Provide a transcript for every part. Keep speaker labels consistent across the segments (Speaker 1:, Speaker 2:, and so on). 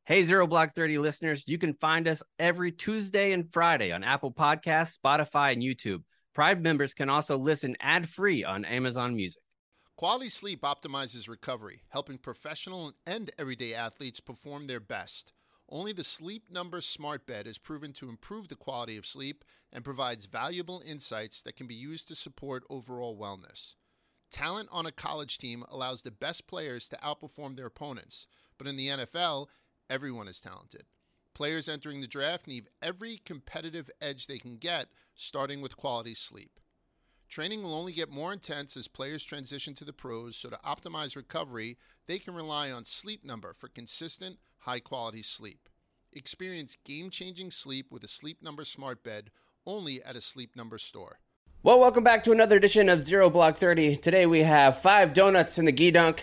Speaker 1: Hey, Zero Block 30 listeners, you can find us every Tuesday and Friday on Apple Podcasts, Spotify, and YouTube. Pride members can also listen ad-free on Amazon Music.
Speaker 2: Quality sleep optimizes recovery, helping professional and everyday athletes perform their best. Only the Sleep Number Smart Bed is proven to improve the quality of sleep and provides valuable insights that can be used to support overall wellness. Talent on a college team allows the best players to outperform their opponents, but in the NFL, everyone is talented. Players entering the draft need every competitive edge they can get, starting with quality sleep. Training will only get more intense as players transition to the pros, so to optimize recovery, they can rely on Sleep Number for consistent, high-quality sleep. Experience game-changing sleep with a Sleep Number Smart Bed only at a Sleep Number store.
Speaker 1: Well, welcome back to another edition of Zero Block 30. Today we have 5 donuts in the Gee Dunk.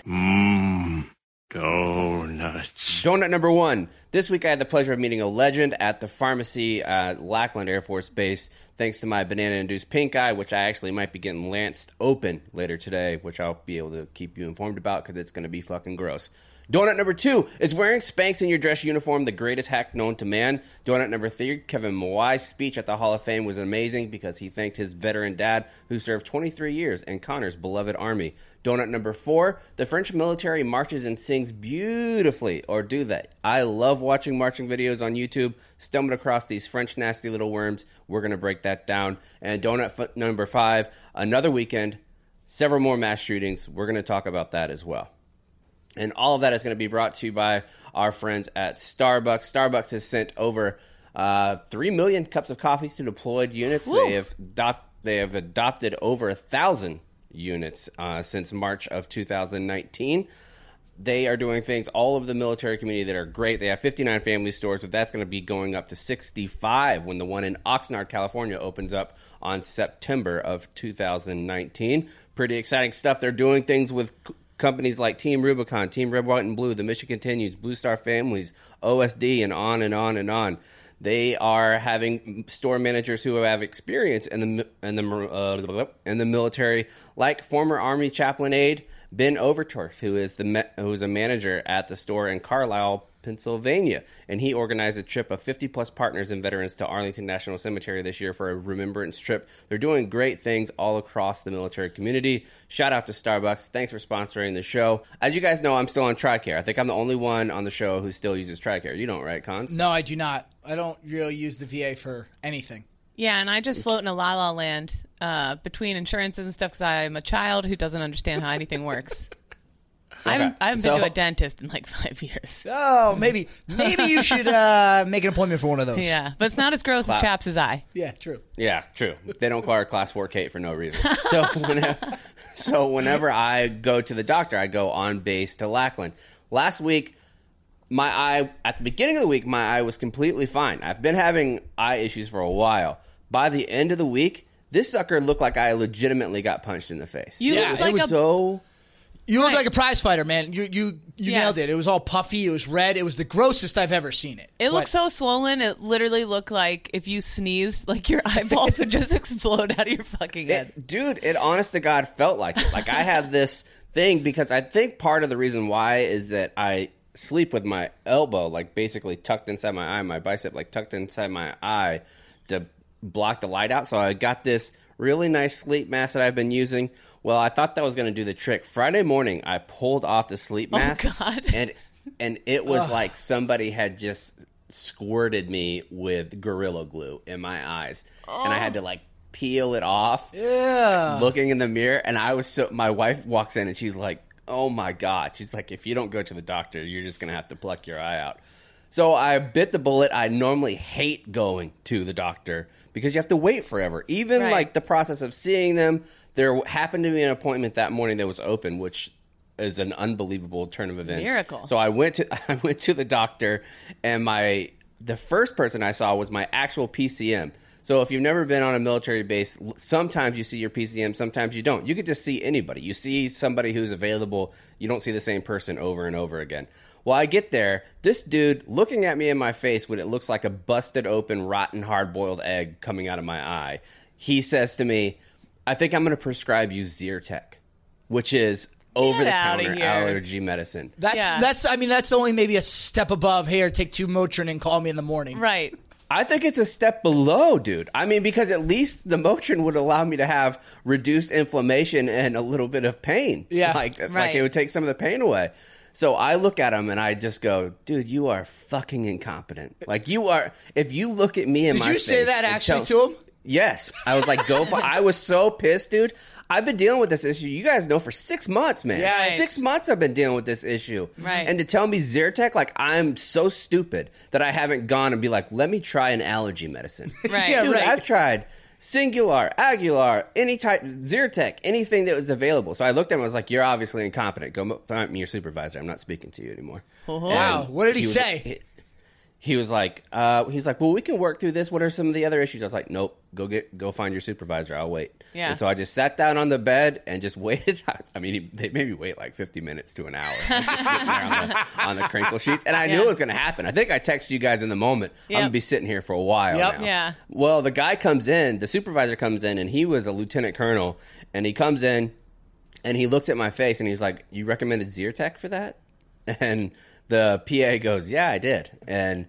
Speaker 3: Donuts.
Speaker 1: Donut number 1. This week I had the pleasure of meeting a legend at the pharmacy at Lackland Air Force Base, thanks to my banana-induced pink eye, which I actually might be getting lanced open later today, which I'll be able to keep you informed about because it's going to be fucking gross. Donut number 2 is wearing Spanx in your dress uniform, the greatest hack known to man. Donut number 3, Kevin Mawai's speech at the Hall of Fame was amazing because he thanked his veteran dad who served 23 years in Connor's beloved army. Donut number 4, the French military marches and sings beautifully, or do they? I love watching marching videos on YouTube, stumbled across these French nasty little worms. We're going to break that down. And donut number 5, another weekend, several more mass shootings. We're going to talk about that as well. And all of that is going to be brought to you by our friends at Starbucks. Starbucks has sent over 3 million cups of coffees to deployed units.
Speaker 4: Woo.
Speaker 1: They have adopted over 1,000 units since March of 2019. They are doing things all over the military community that are great. They have 59 family stores, but that's going to be going up to 65 when the one in Oxnard, California opens up on September of 2019. Pretty exciting stuff. They're doing things with companies like Team Rubicon, Team Red, White, and Blue, The Mission Continues, Blue Star Families, OSD, and on and on and on. They are having store managers who have experience in the military, like former Army chaplain aide Ben Overturf, who is a manager at the store in Carlisle, Pennsylvania, and he organized a trip of 50-plus partners and veterans to Arlington National Cemetery this year for a remembrance trip. They're doing great things all across the military community. Shout out to Starbucks. Thanks for sponsoring the show. As you guys know, I'm still on TRICARE. I think I'm the only one on the show who still uses TRICARE. You don't, right, Cons?
Speaker 4: No, I do not. I don't really use the VA for anything.
Speaker 5: Yeah, and I just float in a la-la land between insurances and stuff because I'm a child who doesn't understand how anything works.
Speaker 1: Okay.
Speaker 5: I haven't been to a dentist in like 5 years.
Speaker 4: Oh, maybe you should make an appointment for one of those.
Speaker 5: Yeah, but it's not as gross as Chaps' eye.
Speaker 4: Yeah, true.
Speaker 1: Yeah, true. They don't call her Class 4 Kate for no reason. So whenever I go to the doctor, I go on base to Lackland. Last week, at the beginning of the week, my eye was completely fine. I've been having eye issues for a while. By the end of the week, this sucker looked like I legitimately got punched in the face.
Speaker 5: You look like
Speaker 4: You look like a prize fighter, man. You nailed it. It was all puffy. It was red. It was the grossest I've ever seen it.
Speaker 5: It looked so swollen. It literally looked like if you sneezed, like your eyeballs would just explode out of your fucking head.
Speaker 1: It honest to God felt like it. Like I had this thing because I think part of the reason why is that I sleep with my elbow like basically tucked inside my eye, my bicep like tucked inside my eye to block the light out. So I got this really nice sleep mask that I've been using. Well, I thought that was going to do the trick. Friday morning, I pulled off the sleep mask, and it was like somebody had just squirted me with Gorilla Glue in my eyes, and I had to like peel it off.
Speaker 4: Yeah,
Speaker 1: looking in the mirror, and my wife walks in and she's like, "Oh my God!" She's like, "If you don't go to the doctor, you're just going to have to pluck your eye out." So I bit the bullet. I normally hate going to the doctor because you have to wait forever. Even like the process of seeing them. There happened to be an appointment that morning that was open, which is an unbelievable turn of events.
Speaker 5: Miracle.
Speaker 1: So I went to the doctor, and the first person I saw was my actual PCM. So if you've never been on a military base, sometimes you see your PCM, sometimes you don't. You could just see anybody. You see somebody who's available. You don't see the same person over and over again. Well, I get there, this dude looking at me in my face when it looks like a busted open, rotten, hard-boiled egg coming out of my eye. He says to me, "I think I'm going to prescribe you Zyrtec," which is over-the-counter allergy medicine.
Speaker 4: That's only maybe a step above, here, take 2 Motrin and call me in the morning.
Speaker 5: Right.
Speaker 1: I think it's a step below, dude. I mean, because at least the Motrin would allow me to have reduced inflammation and a little bit of pain.
Speaker 4: Yeah.
Speaker 1: Like it would take some of the pain away. So I look at him and I just go, dude, you are fucking incompetent. Like, you are, if you look at me in my face.
Speaker 4: Did you say that actually to him?
Speaker 1: Yes. I was like, I was so pissed, dude. I've been dealing with this issue. You guys know for 6 months, man.
Speaker 4: Yeah,
Speaker 1: 6 months I've been dealing with this issue.
Speaker 5: Right.
Speaker 1: And to tell me Zyrtec, like, I'm so stupid that I haven't gone and be like, let me try an allergy medicine.
Speaker 5: Right.
Speaker 4: Yeah,
Speaker 1: Dude,
Speaker 4: right.
Speaker 1: I've tried Singular, Aguilar, any type, Zyrtec, anything that was available. So I looked at him and was like, you're obviously incompetent. Go find me your supervisor. I'm not speaking to you anymore.
Speaker 4: Wow. What did he say?
Speaker 1: He was like, well, we can work through this. What are some of the other issues? I was like, nope, go find your supervisor. I'll wait.
Speaker 5: Yeah.
Speaker 1: And so I just sat down on the bed and just waited. I mean, they made me wait like 50 minutes to an hour. Just sitting there on the crinkle sheets. And I knew it was going to happen. I think I texted you guys in the moment.
Speaker 5: Yep.
Speaker 1: I'm going to be sitting here for a while now.
Speaker 5: Yeah.
Speaker 1: Well, the guy comes in, the supervisor comes in, and he was a lieutenant colonel. And he comes in and he looks at my face and he's like, you recommended Zyrtec for that? And the PA goes, yeah, I did. And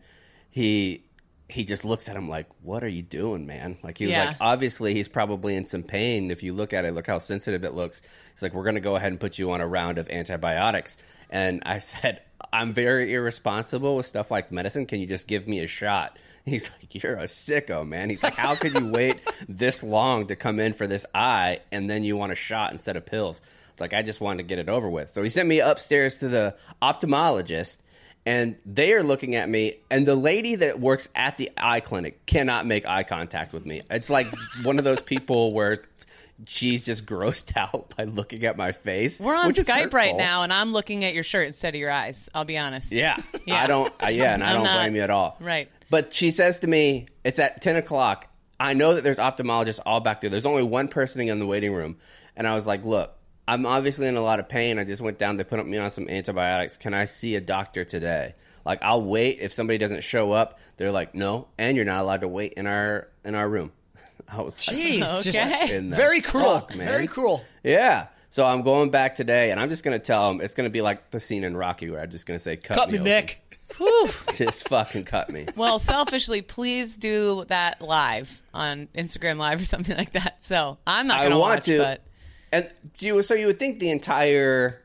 Speaker 1: he just looks at him like, what are you doing, man? Like, he was like, obviously he's probably in some pain. If you look at it, look how sensitive it looks. He's like, we're going to go ahead and put you on a round of antibiotics. And I said, I'm very irresponsible with stuff like medicine. Can you just give me a shot? He's like, you're a sicko, man. He's like, how could you wait this long to come in for this eye and then you want a shot instead of pills? It's like, I just wanted to get it over with. So he sent me upstairs to the ophthalmologist. And they are looking at me, and the lady that works at the eye clinic cannot make eye contact with me. It's like one of those people where she's just grossed out by looking at my face.
Speaker 5: We're on Skype
Speaker 1: hurtful.
Speaker 5: right now, and I'm looking at your shirt instead of your eyes. I'll be honest.
Speaker 1: Yeah.
Speaker 5: Yeah.
Speaker 1: I don't blame you at all.
Speaker 5: Right.
Speaker 1: But she says to me, it's at 10 o'clock. I know that there's ophthalmologists all back there. There's only one person in the waiting room. And I was like, look, I'm obviously in a lot of pain. I just went down. They put me on some antibiotics. Can I see a doctor today? Like, I'll wait. If somebody doesn't show up, they're like, no, and you're not allowed to wait in our room. I was like,
Speaker 4: Jeez, just
Speaker 5: Okay.
Speaker 4: very cruel.
Speaker 1: Fuck, man.
Speaker 4: Very cruel.
Speaker 1: Yeah. So I'm going back today, and I'm just going to tell them it's going to be like the scene in Rocky where I'm just going to say, cut me,
Speaker 4: Mick.
Speaker 5: Whew.
Speaker 1: Just fucking cut me.
Speaker 5: Well, selfishly, please do that live on Instagram Live or something like that. So I'm not going to watch, but
Speaker 1: And so you would think the entire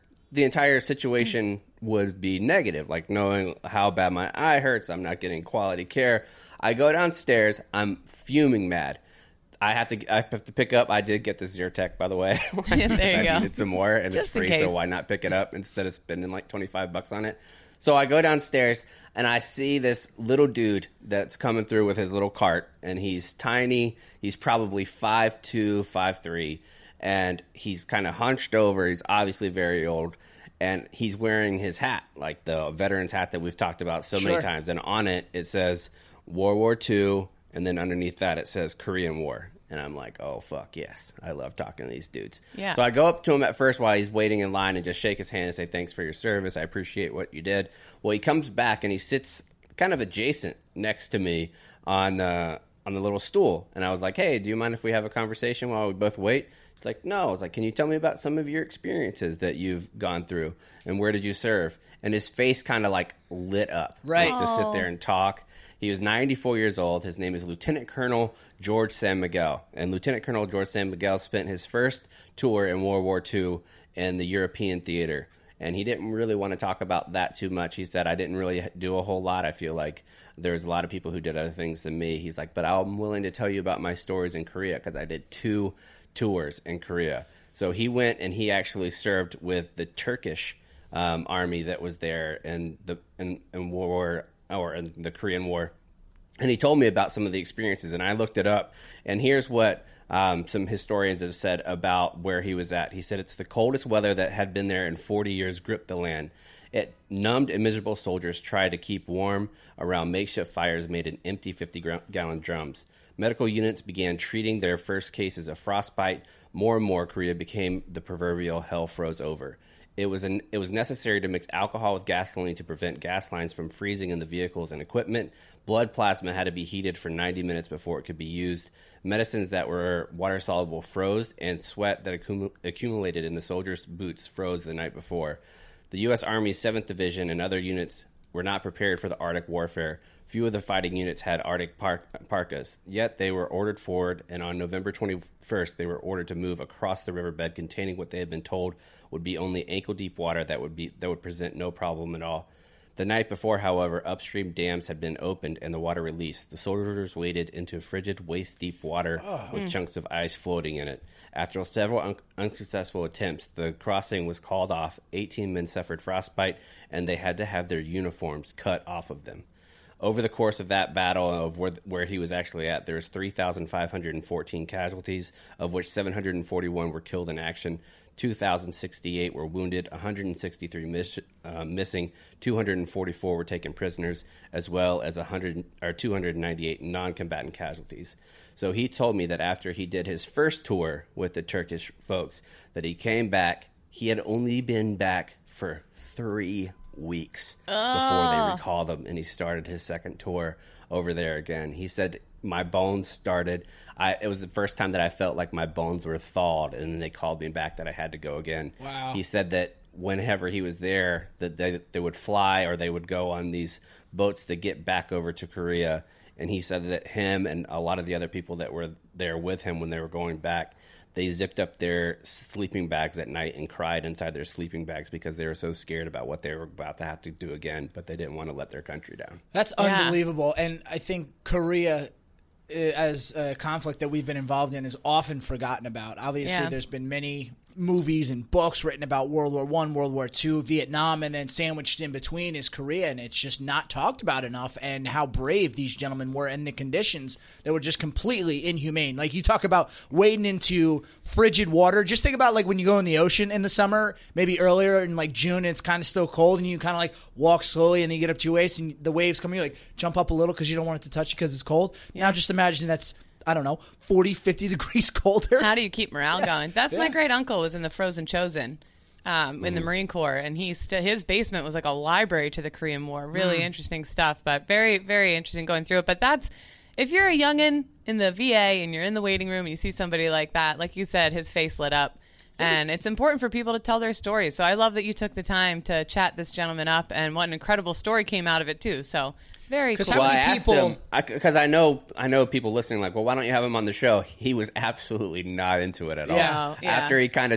Speaker 1: situation would be negative, like knowing how bad my eye hurts, I'm not getting quality care. I go downstairs, I'm fuming mad. I have to pick up. I did get the Zyrtec, by the way.
Speaker 5: There you
Speaker 1: I
Speaker 5: go.
Speaker 1: needed some more, and
Speaker 5: Just
Speaker 1: it's
Speaker 5: in
Speaker 1: free,
Speaker 5: case.
Speaker 1: so why not pick it up instead of spending like $25 on it? So I go downstairs, and I see this little dude that's coming through with his little cart, and he's tiny. He's probably 5'2", 5'3", and he's kind of hunched over. He's obviously very old, and he's wearing his hat, like the veteran's hat that we've talked about so many times. And on it says World War II, and then underneath that it says Korean War. And I'm like, oh, fuck, yes. I love talking to these dudes.
Speaker 5: Yeah.
Speaker 1: So I go up to him at first while he's waiting in line and just shake his hand and say, thanks for your service. I appreciate what you did. Well, he comes back and he sits kind of adjacent next to me on the little stool. And I was like, hey, do you mind if we have a conversation while we both wait? He's like, no. I was like, can you tell me about some of your experiences that you've gone through and where did you serve? And his face kind of like lit up.
Speaker 4: Right.
Speaker 1: Like, to sit there and talk. He was 94 years old. His name is Lieutenant Colonel George San Miguel. And Lieutenant Colonel George San Miguel spent his first tour in World War II in the European theater. And he didn't really want to talk about that too much. He said, I didn't really do a whole lot. I feel like there's a lot of people who did other things than me. He's like, but I'm willing to tell you about my stories in Korea because I did 2 tours in Korea. So he went and he actually served with the Turkish army that was there in the Korean War. And he told me about some of the experiences, and I looked it up. And here's what some historians have said about where he was at. He said it's the coldest weather that had been there in 40 years gripped the land. It numbed and miserable soldiers tried to keep warm around makeshift fires made in empty 50-gallon drums. Medical units began treating their first cases of frostbite. More and more, Korea became the proverbial hell froze over. It was necessary to mix alcohol with gasoline to prevent gas lines from freezing in the vehicles and equipment. Blood plasma had to be heated for 90 minutes before it could be used. Medicines that were water-soluble froze, and sweat that accumulated in the soldiers' boots froze the night before. The U.S. Army's 7th Division and other units were not prepared for the Arctic warfare. Few of the fighting units had Arctic parkas, yet they were ordered forward, and on November 21st, they were ordered to move across the riverbed containing what they had been told would be only ankle-deep water that would present no problem at all. The night before, however, upstream dams had been opened and the water released. The soldiers waded into frigid, waist-deep water with chunks of ice floating in it. After several unsuccessful attempts, the crossing was called off. 18 men suffered frostbite, and they had to have their uniforms cut off of them. Over the course of that battle of where he was actually at, there was 3,514 casualties, of which 741 were killed in action, 2,068 were wounded, 163 missing, 244 were taken prisoners, as well as 298 non-combatant casualties. So he told me that after he did his first tour with the Turkish folks, that he came back. He had only been back for 3 weeks before they recalled him, and he started his second tour over there again. He said, my bones started. It was the first time that I felt like my bones were thawed, and then they called me back that I had to go again.
Speaker 4: Wow.
Speaker 1: He said that whenever he was there, that they would fly or they would go on these boats to get back over to Korea. And he said that him and a lot of the other people that were there with him when they were going back, they zipped up their sleeping bags at night and cried inside their sleeping bags because they were so scared about what they were about to have to do again, but they didn't want to let their country down.
Speaker 4: That's unbelievable. And I think Korea, as a conflict that we've been involved in, is often forgotten about. Obviously, there's been many movies and books written about World War I, World War II, Vietnam, and then sandwiched in between is Korea, and it's just not talked about enough, and how brave these gentlemen were in the conditions that were just completely inhumane. Like, you talk about wading into frigid water. Just think about, like, when you go in the ocean in the summer, maybe earlier in, like, June, and it's kind of still cold, and you kind of, like, walk slowly, and then you get up to your waist, and the waves come, you like, jump up a little because you don't want it to touch you because it's cold. Yeah. Now just imagine that's, I don't know, 40, 50 degrees colder.
Speaker 5: How do you keep morale going? That's my great uncle was in the Frozen Chosen in the Marine Corps, and his basement was like a library to the Korean War. Really interesting stuff, but very, very interesting going through it. But that's, if you're a youngin' in the VA and you're in the waiting room and you see somebody like that, like you said, his face lit up. And it's important for people to tell their stories. So I love that you took the time to chat this gentleman up, and what an incredible story came out of it, too. So very cool.
Speaker 1: Well, I asked him, because I know people listening like, well, why don't you have him on the show? He was absolutely not into it at all.
Speaker 5: Yeah.
Speaker 1: After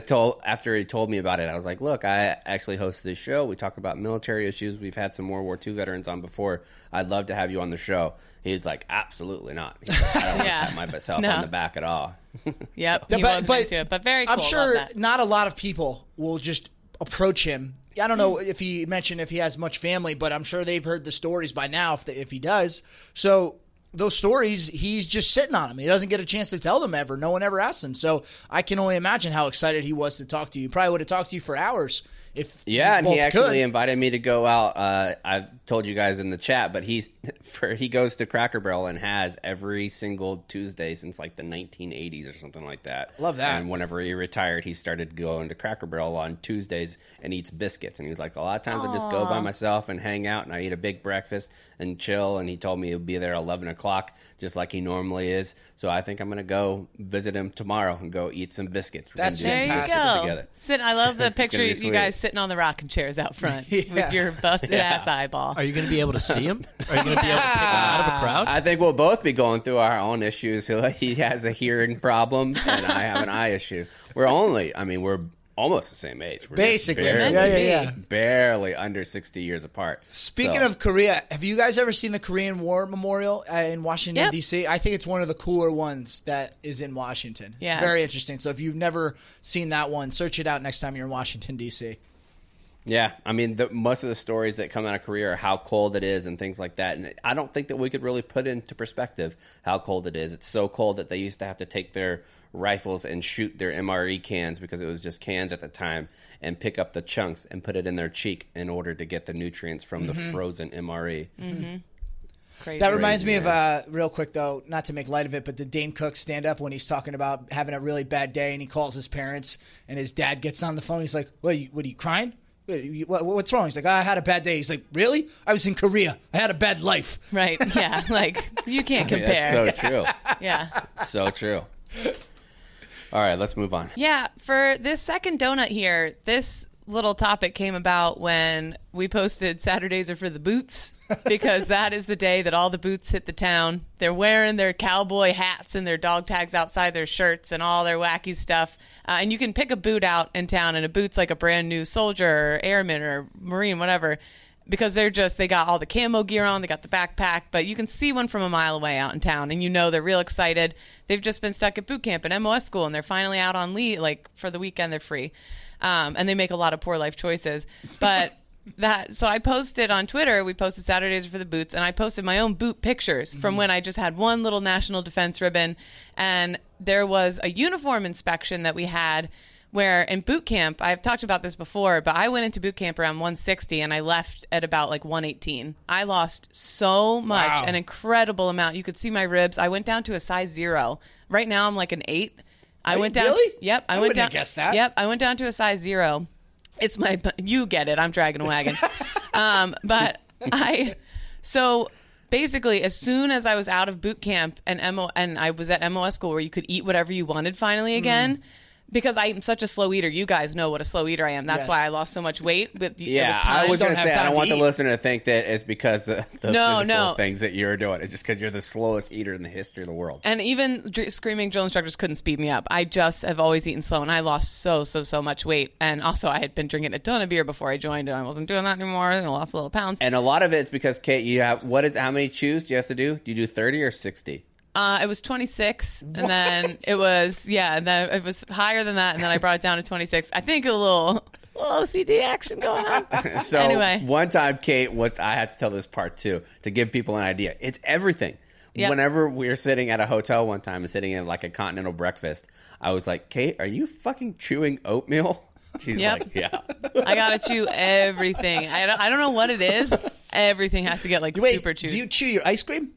Speaker 1: he told me about it, I was like, look, I actually host this show. We talk about military issues. We've had some World War II veterans on before. I'd love to have you on the show. He's like, absolutely not. He's like, I don't want to pat myself on the back at all.
Speaker 5: Yep, he wasn't into it, but very cool.
Speaker 4: I'm sure not a lot of people will just approach him. I don't know if he mentioned if he has much family, but I'm sure they've heard the stories by now if he does. So those stories, he's just sitting on them. He doesn't get a chance to tell them ever. No one ever asks him. So I can only imagine how excited he was to talk to you. Probably would have talked to you for hours.
Speaker 1: And he actually invited me to go out. I've told you guys in the chat, but he goes to Cracker Barrel and has every single Tuesday since like the 1980s or something like that.
Speaker 4: Love that.
Speaker 1: And whenever he retired, he started going to Cracker Barrel on Tuesdays and eats biscuits. And he was like, a lot of times I just go by myself and hang out, and I eat a big breakfast and chill. And he told me he'll be there 11 o'clock, just like he normally is. So I think I'm going to go visit him tomorrow and go eat some biscuits.
Speaker 5: That's fantastic. There you go. I love the picture of you guys sitting on the rocking chairs out front with your busted ass eyeball.
Speaker 3: Are you going to be able to see him? Are you going to be able to pick him out of a crowd?
Speaker 1: I think we'll both be going through our own issues. He has a hearing problem, and I have an eye issue. We're almost the same age. We're
Speaker 4: basically,
Speaker 1: barely under 60 years apart.
Speaker 4: Speaking of Korea, have you guys ever seen the Korean War Memorial in Washington, D.C.? I think it's one of the cooler ones that is in Washington.
Speaker 5: Yeah,
Speaker 4: it's very interesting. So if you've never seen that one, search it out next time you're in Washington, D.C.
Speaker 1: Yeah, I mean, most of the stories that come out of Korea are how cold it is and things like that. And I don't think that we could really put into perspective how cold it is. It's so cold that they used to have to take their rifles and shoot their MRE cans, because it was just cans at the time, and pick up the chunks and put it in their cheek in order to get the nutrients from the frozen MRE.
Speaker 5: Crazy.
Speaker 4: That reminds me of, real quick though, not to make light of it, but the Dane Cook stand-up when he's talking about having a really bad day and he calls his parents and his dad gets on the phone. He's like, what are you crying? What's wrong? He's like, I had a bad day. He's like, really? I was in Korea. I had a bad life.
Speaker 5: Right. Yeah. Like, you can't compare.
Speaker 1: That's so true.
Speaker 5: Yeah.
Speaker 1: So true. All right, let's move on.
Speaker 5: Yeah. For this second donut here, this little topic came about when we posted Saturdays are for the boots, because that is the day that all the boots hit the town. They're wearing their cowboy hats and their dog tags outside their shirts and all their wacky stuff. And you can pick a boot out in town, and a boot's like a brand new soldier or airman or Marine, whatever, because they got all the camo gear on, they got the backpack, but you can see one from a mile away out in town, and you know they're real excited. They've just been stuck at boot camp and MOS school, and they're finally out on leave, like for the weekend they're free. And they make a lot of poor life choices. But so I posted on Twitter, we posted Saturdays for the boots, and I posted my own boot pictures from when I just had one little national defense ribbon. And there was a uniform inspection that we had where in boot camp, I've talked about this before, but I went into boot camp around 160 and I left at about like 118. I lost so much, an incredible amount. You could see my ribs. I went down to a size 0. Right now I'm like an 8. I went down.
Speaker 4: Really?
Speaker 5: Yep.
Speaker 4: I wouldn't have guessed that.
Speaker 5: Yep. I went down to a size 0. It's you get it. I'm dragging a wagon. So basically, as soon as I was out of boot camp and I was at MOS school where you could eat whatever you wanted finally again, because I'm such a slow eater. You guys know what a slow eater I am. That's why I lost so much weight. But
Speaker 1: yeah, I was going to say, I don't want the listener to think that it's because of the physical things that you're doing. It's just because you're the slowest eater in the history of the world.
Speaker 5: And even screaming drill instructors couldn't speed me up. I just have always eaten slow, and I lost so much weight. And also, I had been drinking a ton of beer before I joined, and I wasn't doing that anymore, and I lost a little pounds.
Speaker 1: And a lot of it's because, Kate, you have, how many chews do you have to do? Do you do 30 or 60?
Speaker 5: It was 26, and then it was, it was higher than that, and then I brought it down to 26. I think a little OCD action going on.
Speaker 1: So
Speaker 5: anyway.
Speaker 1: One time, Kate, I had to tell this part too, to give people an idea. It's everything. Yep. Whenever we were sitting at a hotel one time and sitting in like a continental breakfast, I was like, Kate, are you fucking chewing oatmeal? She's like, yeah.
Speaker 5: I gotta chew everything. I don't know what it is. Everything has to get like super chewed.
Speaker 4: Do you chew your ice cream?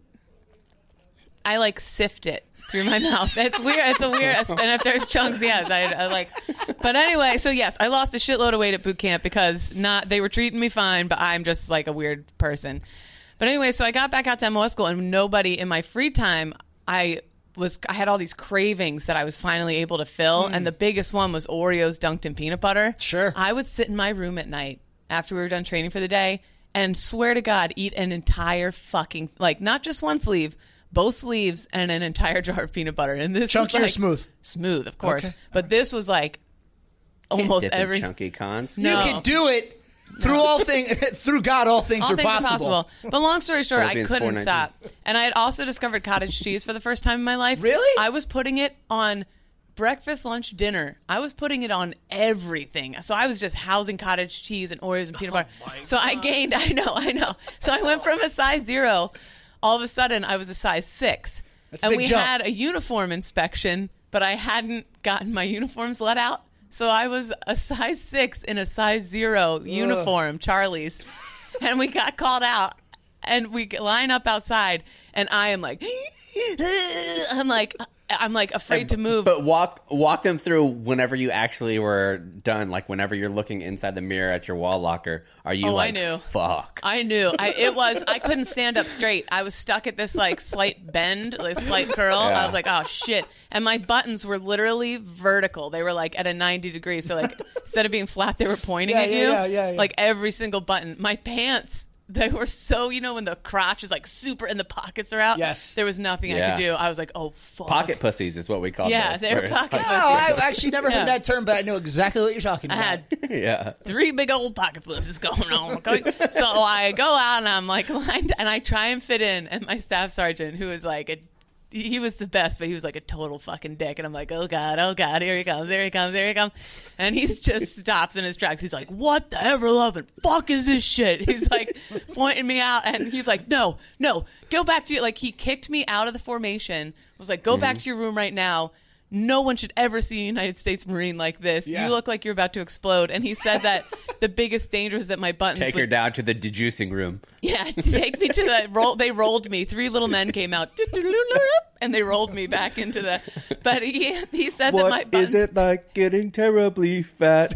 Speaker 5: I like sift it through my mouth. It's weird. It's a weird. And if there's chunks, yes, I like. But anyway, so yes, I lost a shitload of weight at boot camp because they were treating me fine, but I'm just like a weird person. But anyway, so I got back out to MOS school, and nobody in my free time, I had all these cravings that I was finally able to fill, and the biggest one was Oreos dunked in peanut butter.
Speaker 4: Sure.
Speaker 5: I would sit in my room at night after we were done training for the day and swear to God, eat an entire fucking, like, not just one sleeve, both sleeves, and an entire jar of peanut butter. And this
Speaker 4: chunky
Speaker 5: was like,
Speaker 4: or smooth?
Speaker 5: Smooth, of course.
Speaker 4: Okay.
Speaker 5: But this was like almost every
Speaker 1: chunky cons.
Speaker 5: No.
Speaker 4: You can do it. Through all things, through God, all things are possible.
Speaker 5: But long story short, I couldn't stop. And I had also discovered cottage cheese for the first time in my life.
Speaker 4: Really?
Speaker 5: I was putting it on breakfast, lunch, dinner. I was putting it on everything. So I was just housing cottage cheese and Oreos and peanut butter. So I gained, I know. So I went from a size 0, all of a sudden I was a size 6.
Speaker 4: That's a big jump.
Speaker 5: Had a uniform inspection, but I hadn't gotten my uniforms let out. So I was a size 6 in a size 0 uniform, Charlie's. And we got called out, and we line up outside, and I am like, I'm like afraid to move.
Speaker 1: But walk them through whenever you actually were done, like whenever you're looking inside the mirror at your wall locker. Are you like,
Speaker 5: I knew.
Speaker 1: Fuck?
Speaker 5: I knew. I couldn't stand up straight. I was stuck at this like slight bend, like slight curl.
Speaker 1: Yeah.
Speaker 5: I was like, oh shit. And my buttons were literally vertical. They were like at a 90 degrees. So like instead of being flat, they were pointing at you.
Speaker 4: Yeah.
Speaker 5: Like every single button. My pants, they were so, when the crotch is like super and the pockets are out.
Speaker 4: Yes.
Speaker 5: There was nothing I could do. I was like, oh, fuck.
Speaker 1: Pocket pussies is what we call those.
Speaker 5: They were pocket pussies.
Speaker 4: Oh, I've actually never heard that term, but I know exactly what you're talking about.
Speaker 5: I had 3 big old pocket pussies going on. Okay? So I go out and I'm like lined, and I try and fit in, and my staff sergeant, who is like he was the best, but he was like a total fucking dick. And I'm like, oh God, here he comes. And he just stops in his tracks. He's like, what the ever loving fuck is this shit? He's like pointing me out, and he's like, no, go back to your, like, he kicked me out of the formation, was like, go back to your room right now. no one should ever see a United States Marine like this.
Speaker 4: Yeah.
Speaker 5: You look like you're about to explode. And he said that the biggest danger was that my buttons
Speaker 1: Take her down to the dejuicing room.
Speaker 5: Yeah, take me to the roll. They rolled me. 3 little men came out, and they rolled me back into the. But he said that my buttons.
Speaker 1: Is it like getting terribly fat?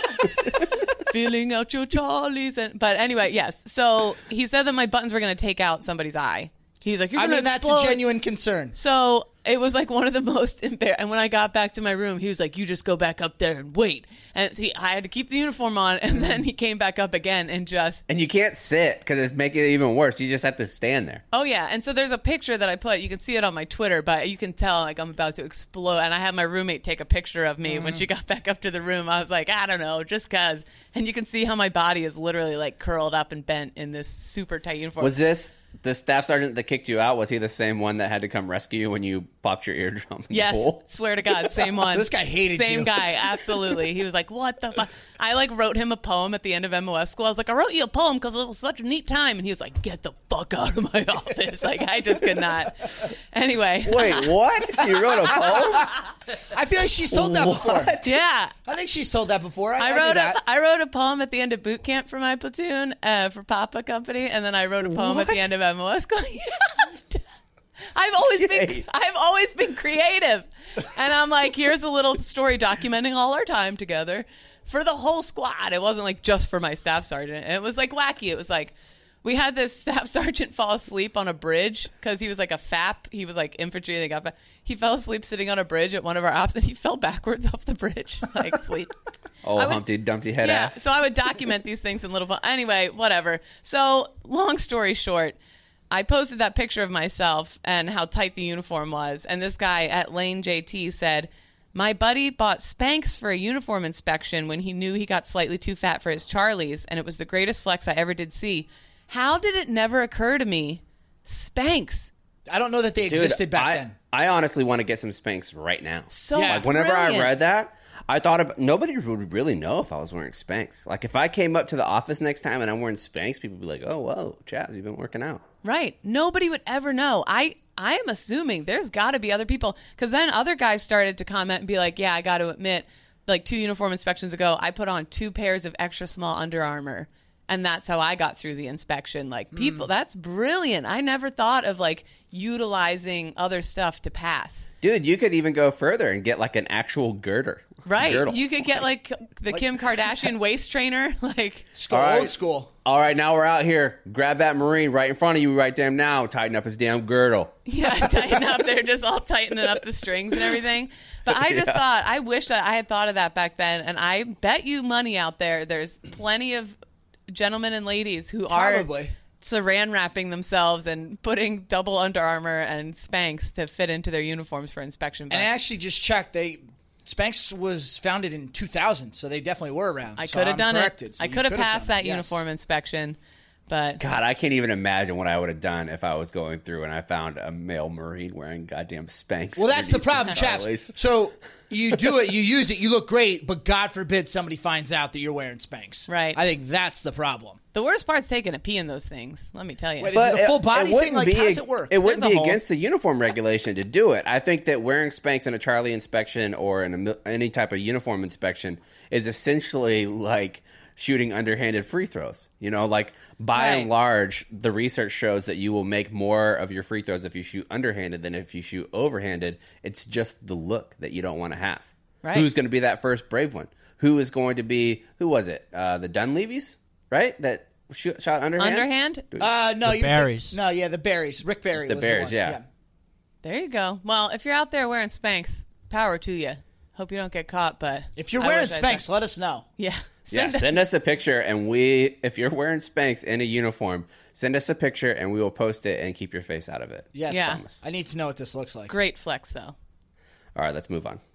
Speaker 5: Feeling out your Charlies. But anyway, yes. So he said that my buttons were going to take out somebody's eye. He's like,
Speaker 4: I mean, that's a genuine concern.
Speaker 5: So it was like one of the most embarrassing. And when I got back to my room, he was like, you just go back up there and wait. And see, I had to keep the uniform on. And then he came back up again and just.
Speaker 1: And you can't sit because it's making it even worse. You just have to stand there.
Speaker 5: Oh, yeah. And so there's a picture that I put. You can see it on my Twitter, but you can tell like I'm about to explode. And I had my roommate take a picture of me when she got back up to the room. I was like, I don't know, just because. And you can see how my body is literally like curled up and bent in this super tight uniform.
Speaker 1: Was this the staff sergeant that kicked you out? Was he the same one that had to come rescue you when you popped your eardrum in
Speaker 5: Yes,
Speaker 1: the pool?
Speaker 5: swear to God, same one.
Speaker 4: So this guy hated you.
Speaker 5: Same guy, absolutely. He was like, what the fuck? I like wrote him a poem at the end of MOS school. I was like, I wrote you a poem because it was such a neat time. And he was like, get the fuck out of my office. Like, I just could not. Anyway.
Speaker 1: Wait, what? You wrote a poem?
Speaker 4: I feel like she's told that before.
Speaker 5: Yeah.
Speaker 4: I think she's told that before.
Speaker 5: I wrote a poem at the end of boot camp for my platoon for Papa Company, and then I wrote a poem at the end of MOS school. Yeah. I've always been creative, and I'm like, here's a little story documenting all our time together for the whole squad. It wasn't like just for my staff sergeant. It was like wacky. It was like we had this staff sergeant fall asleep on a bridge because he was like a FAP. He was like infantry. They got back. He fell asleep sitting on a bridge at one of our ops, and he fell backwards off the bridge, like sleep.
Speaker 1: Oh, Humpty Dumpty head ass.
Speaker 5: So I would document these things in little. Anyway, whatever. So long story short, I posted that picture of myself and how tight the uniform was, and this guy at Lane JT said, my buddy bought Spanx for a uniform inspection when he knew he got slightly too fat for his Charlies, and it was the greatest flex I ever did see. How did it never occur to me? Spanx.
Speaker 4: I don't know that they existed back then.
Speaker 1: I honestly want to get some Spanx right now.
Speaker 5: So
Speaker 1: like whenever I read that, I thought nobody would really know if I was wearing Spanx. Like if I came up to the office next time and I'm wearing Spanx, people would be like, "Oh, whoa, chaps, you've been working out."
Speaker 5: Right. Nobody would ever know. I am assuming there's got to be other people, because then other guys started to comment and be like, "Yeah, I got to admit, like 2 uniform inspections ago, I put on 2 pairs of extra small Under Armour." And that's how I got through the inspection. Like, people, that's brilliant. I never thought of, like, utilizing other stuff to pass.
Speaker 1: Dude, you could even go further and get, like, an actual girder.
Speaker 5: Right.
Speaker 1: Girdle.
Speaker 5: You could get, like, the Kim Kardashian waist trainer. Like,
Speaker 4: Old school.
Speaker 1: All right, now we're out here. Grab that Marine right in front of you right damn now. Tighten up his damn girdle.
Speaker 5: Yeah, tighten up. They're just all tightening up the strings and everything. But I just thought, I wish that I had thought of that back then. And I bet you money out there, there's plenty of gentlemen and ladies who
Speaker 4: Probably.
Speaker 5: are saran wrapping themselves and putting double Under Armour and Spanx to fit into their uniforms for inspection.
Speaker 4: And I actually just checked. Spanx was founded in 2000, so they definitely were around.
Speaker 5: I could have done
Speaker 4: corrected.
Speaker 5: it.
Speaker 4: So
Speaker 5: I could have passed that uniform
Speaker 4: yes.
Speaker 5: inspection. But
Speaker 1: God, I can't even imagine what I would have done if I was going through and I found a male Marine wearing goddamn Spanx.
Speaker 4: Well, that's the problem, chaps. So you do it, you use it, you look great, but God forbid somebody finds out that you're wearing Spanx.
Speaker 5: Right.
Speaker 4: I think that's the problem.
Speaker 5: The worst part's taking a pee in those things. Let me tell you.
Speaker 4: Wait, is it a full body thing? Like, how does it work?
Speaker 1: It wouldn't
Speaker 5: There's a
Speaker 1: be
Speaker 5: hole.
Speaker 1: against the uniform regulation to do it. I think that wearing Spanx in a Charlie inspection or in any type of uniform inspection is essentially like shooting underhanded free throws. You know, like by and large, the research shows that you will make more of your free throws if you shoot underhanded than if you shoot overhanded. It's just the look that you don't want to have.
Speaker 5: Right.
Speaker 1: Who's going to be that first brave one? Who is going to be, who was it? The Dunleavys, right? That shot underhand?
Speaker 5: Underhand?
Speaker 4: No,
Speaker 3: The Berries.
Speaker 4: The Berries. Rick Barry
Speaker 1: The
Speaker 4: was
Speaker 1: Bears,
Speaker 4: the one.
Speaker 1: yeah.
Speaker 5: There you go. Well, if you're out there wearing Spanx, power to you. Hope you don't get caught, but
Speaker 4: If you're
Speaker 5: I
Speaker 4: wearing
Speaker 5: wish I
Speaker 4: Spanx,
Speaker 5: thought-
Speaker 4: let us know.
Speaker 5: Yeah.
Speaker 1: Yeah, send us a picture, and if you're wearing Spanx in a uniform, send us a picture, and we will post it and keep your face out of it.
Speaker 4: Yes.
Speaker 5: Yeah.
Speaker 4: I need to know what this looks like.
Speaker 5: Great flex, though.
Speaker 1: All right, let's move on.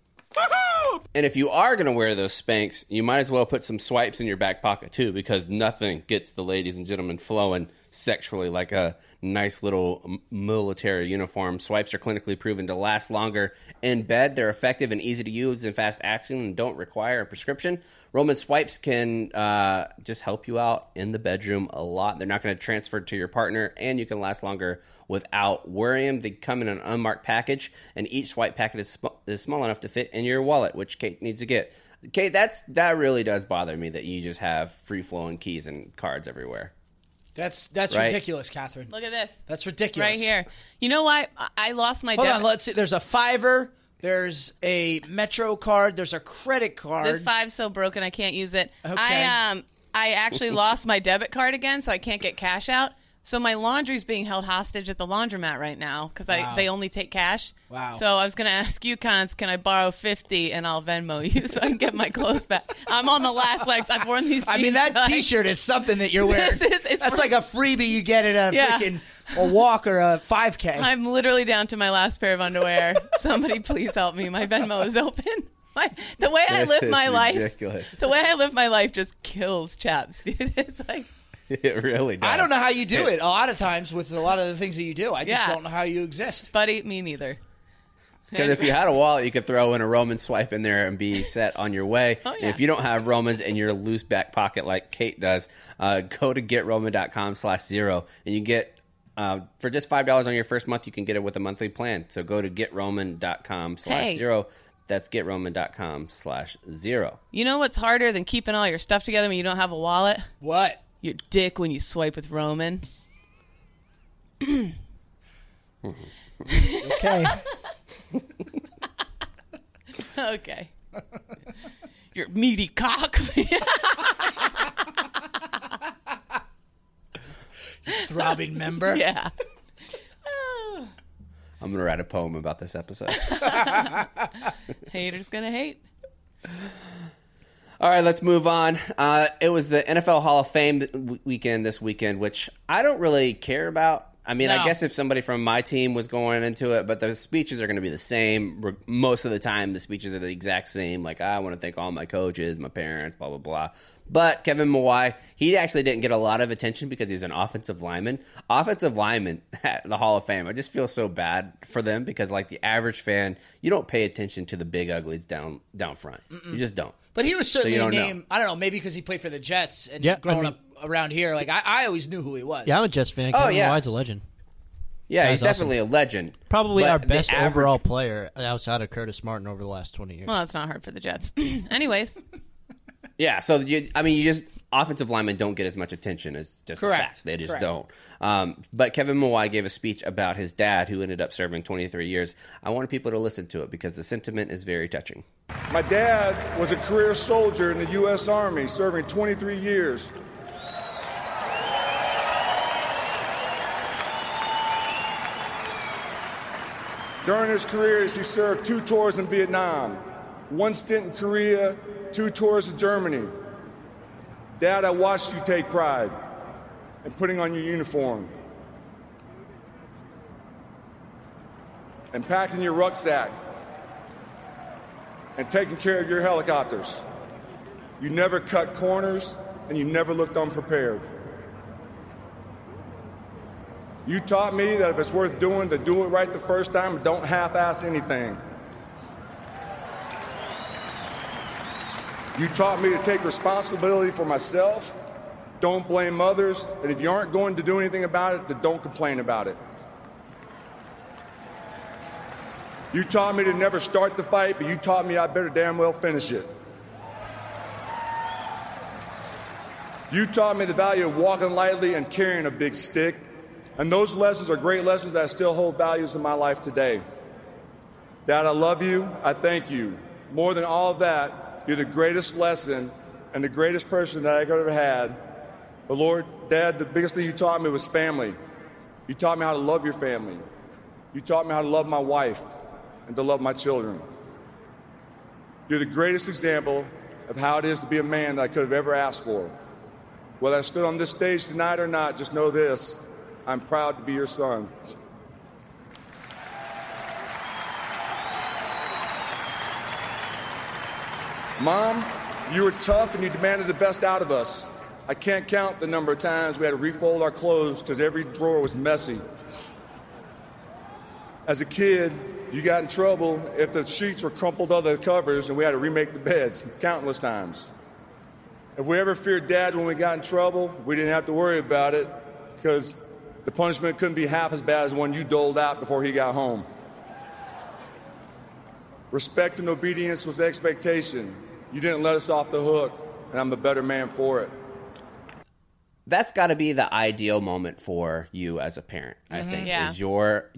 Speaker 1: And if you are going to wear those Spanx, you might as well put some swipes in your back pocket, too, because nothing gets the ladies and gentlemen flowing sexually like a nice little military uniform. Swipes are clinically proven to last longer in bed. They're effective and easy to use and fast action and don't require a prescription. Roman swipes can just help you out in the bedroom a lot. They're not going to transfer to your partner, and you can last longer without worrying. They come in an unmarked package, and each swipe packet is small enough to fit in your wallet, which Kate needs to get. Kate, that really does bother me that you just have free-flowing keys and cards everywhere.
Speaker 4: That's
Speaker 1: right?
Speaker 4: ridiculous, Catherine.
Speaker 5: Look at this.
Speaker 4: That's ridiculous.
Speaker 5: Right here. You know why? I lost my
Speaker 4: Hold on, let's see. There's a Fiverr. There's a Metro card. There's a credit card.
Speaker 5: This Five's so broken I can't use it.
Speaker 4: Okay.
Speaker 5: I actually lost my debit card again, so I can't get cash out. So my laundry's being held hostage at the laundromat right now because they only take cash.
Speaker 4: Wow.
Speaker 5: So I was going to ask you, Cons, can I borrow $50 and I'll Venmo you so I can get my clothes back? I'm on the last legs. I've worn these jeans.
Speaker 4: I mean, that T-shirt is something that you're wearing. That's like a freebie you get at a walk or a 5K.
Speaker 5: I'm literally down to my last pair of underwear. Somebody please help me. My Venmo is open. The way I live my life just kills chaps, dude. It's like...
Speaker 1: It really does.
Speaker 4: I don't know how you do it a lot of times with a lot of the things that you do. I just don't know how you exist.
Speaker 5: Buddy, me neither.
Speaker 1: Because if you had a wallet, you could throw in a Roman swipe in there and be set on your way.
Speaker 5: Oh, yeah.
Speaker 1: And if you don't have Romans in your loose back pocket like Kate does, go to GetRoman.com/0 and you get, for just $5 on your first month, you can get it with a monthly plan. So go to GetRoman.com/0. That's GetRoman.com/0.
Speaker 5: You know what's harder than keeping all your stuff together when you don't have a wallet?
Speaker 4: What?
Speaker 5: Your dick when you swipe with Roman.
Speaker 4: Okay.
Speaker 5: Okay. Your meaty cock.
Speaker 4: Throbbing member.
Speaker 5: Yeah.
Speaker 1: I'm going to write a poem about this episode.
Speaker 5: Haters gonna hate.
Speaker 1: All right, let's move on. It was the NFL Hall of Fame weekend this weekend, which I don't really care about. I mean, I guess if somebody from my team was going into it, but the speeches are going to be the same. Most of the time, the speeches are the exact same. Like, I want to thank all my coaches, my parents, blah, blah, blah. But Kevin Mawae, he actually didn't get a lot of attention because he's an offensive lineman. Offensive linemen at the Hall of Fame, I just feel so bad for them because, like the average fan, you don't pay attention to the big uglies down front. You just don't.
Speaker 4: But he was certainly
Speaker 1: So
Speaker 4: named, I don't know, maybe because he played for the Jets and growing up around here. Like, I always knew who he was.
Speaker 3: Yeah, I'm a Jets fan. Kevin Mawae's a legend.
Speaker 1: Yeah, he's definitely a legend.
Speaker 3: Probably our best overall player outside of Curtis Martin over the last 20 years.
Speaker 5: Well, that's not hard for the Jets. Anyways.
Speaker 1: Yeah, so offensive linemen don't get as much attention as just a fact. They just don't. But Kevin Mawae gave a speech about his dad, who ended up serving 23 years. I wanted people to listen to it because the sentiment is very touching.
Speaker 6: My dad was a career soldier in the U.S. Army, serving 23 years. During his career, he served 2 tours in Vietnam, 1 stint in Korea, 2 tours in Germany. Dad, I watched you take pride in putting on your uniform and packing your rucksack and taking care of your helicopters. You never cut corners and you never looked unprepared. You taught me that if it's worth doing, to do it right the first time and don't half-ass anything. You taught me to take responsibility for myself, don't blame others, and if you aren't going to do anything about it, then don't complain about it. You taught me to never start the fight, but you taught me I better damn well finish it. You taught me the value of walking lightly and carrying a big stick, and those lessons are great lessons that still hold values in my life today. Dad, I love you. I thank you. More than all of that, you're the greatest lesson and the greatest person that I could have had. But Lord, Dad, the biggest thing you taught me was family. You taught me how to love your family. You taught me how to love my wife and to love my children. You're the greatest example of how it is to be a man that I could have ever asked for. Whether I stood on this stage tonight or not, just know this: I'm proud to be your son. Mom, you were tough and you demanded the best out of us. I can't count the number of times we had to refold our clothes because every drawer was messy. As a kid, you got in trouble if the sheets were crumpled under the covers and we had to remake the beds countless times. If we ever feared Dad when we got in trouble, we didn't have to worry about it because the punishment couldn't be half as bad as one you doled out before he got home. Respect and obedience was the expectation. You didn't let us off the hook, and I'm a better man for it.
Speaker 1: That's got to be the ideal moment for you as a parent, I think.
Speaker 5: Yeah.
Speaker 1: Is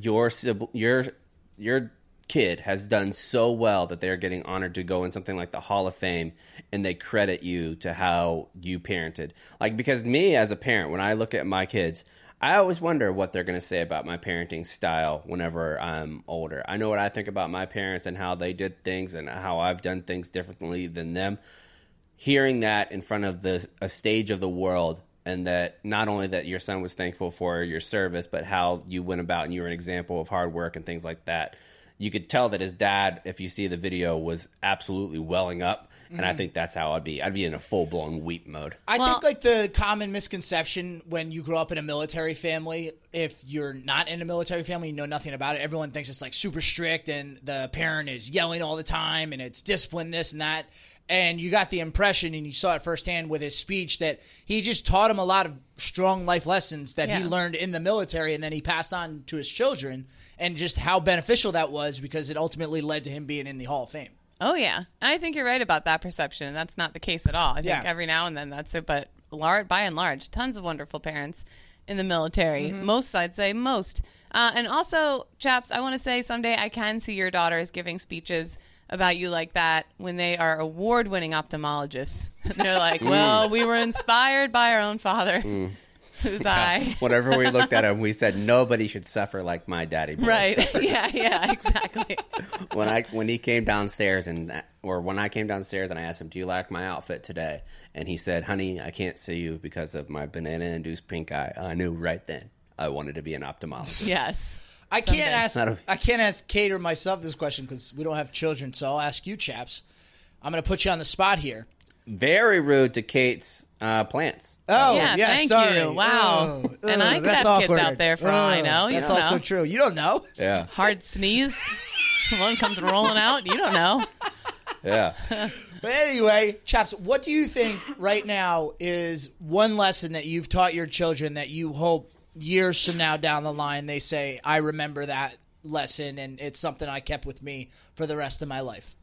Speaker 1: your kid has done so well that they're getting honored to go in something like the Hall of Fame, and they credit you to how you parented. Like, because me as a parent, when I look at my kids, I always wonder what they're going to say about my parenting style whenever I'm older. I know what I think about my parents and how they did things and how I've done things differently than them. Hearing that in front of a stage of the world, and that not only that your son was thankful for your service, but how you went about and you were an example of hard work and things like that. You could tell that his dad, if you see the video, was absolutely welling up. And I think that's how I'd be. I'd be in a full-blown weep mode.
Speaker 4: I think like the common misconception when you grow up in a military family, if you're not in a military family, you know nothing about it, everyone thinks it's like super strict and the parent is yelling all the time and it's discipline, this and that. And you got the impression, and you saw it firsthand with his speech, that he just taught him a lot of strong life lessons that he learned in the military, and then he passed on to his children, and just how beneficial that was because it ultimately led to him being in the Hall of Fame.
Speaker 5: Oh, yeah. I think you're right about that perception, and that's not the case at all. I think every now and then that's it, but by and large, tons of wonderful parents in the military. Most, I'd say, most. And also, chaps, I want to say someday I can see your daughters giving speeches about you like that when they are award-winning ophthalmologists. They're like, well, we were inspired by our own father, whose eye.
Speaker 1: Whenever we looked at him, we said, nobody should suffer like my daddy boy suffers.
Speaker 5: Yeah, exactly.
Speaker 1: When he came downstairs when I came downstairs and I asked him, do you like my outfit today? And he said, honey, I can't see you because of my banana-induced pink eye. I knew right then I wanted to be an ophthalmologist.
Speaker 5: Yes.
Speaker 4: I can't ask Kate or myself this question because we don't have children, so I'll ask you, chaps. I'm going to put you on the spot here.
Speaker 1: Very rude to Kate's plants.
Speaker 4: Oh,
Speaker 5: yeah, thank
Speaker 4: sorry.
Speaker 5: you. Wow. And I could have kids out there for all I know. You
Speaker 4: that's
Speaker 5: don't
Speaker 4: also
Speaker 5: know.
Speaker 4: true. You don't know.
Speaker 1: Yeah.
Speaker 5: Hard sneeze. One comes rolling out. You don't know.
Speaker 1: Yeah.
Speaker 4: But anyway, chaps, what do you think right now is one lesson that you've taught your children that you hope years from now down the line they say, I remember that lesson and it's something I kept with me for the rest of my life?